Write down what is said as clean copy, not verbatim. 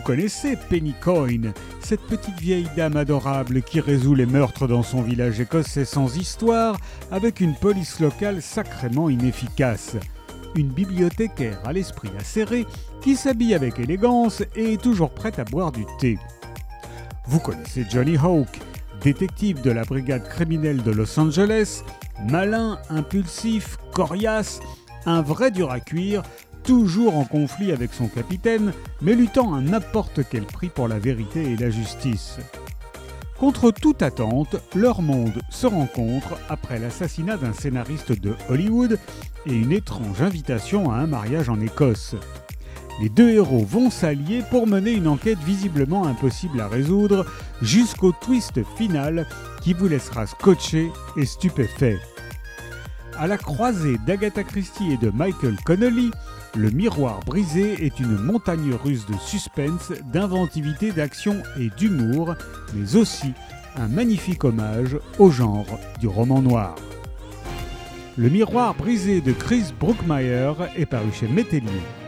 connaissez Penny Coyne, cette petite vieille dame adorable qui résout les meurtres dans son village écossais sans histoire avec une police locale sacrément inefficace. Une bibliothécaire à l'esprit acéré qui s'habille avec élégance et est toujours prête à boire du thé. Vous connaissez Johnny Hawk, détective de la brigade criminelle de Los Angeles, malin, impulsif, coriace, un vrai dur à cuire, toujours en conflit avec son capitaine, mais luttant à n'importe quel prix pour la vérité et la justice. Contre toute attente, leur monde se rencontre après l'assassinat d'un scénariste de Hollywood et une étrange invitation à un mariage en Écosse. Les deux héros vont s'allier pour mener une enquête visiblement impossible à résoudre jusqu'au twist final qui vous laissera scotché et stupéfait. À la croisée d'Agatha Christie et de Michael Connelly, Le Miroir brisé est une montagne russe de suspense, d'inventivité, d'action et d'humour, mais aussi un magnifique hommage au genre du roman noir. Le Miroir brisé de Chris Brookmyre est paru chez Métellier.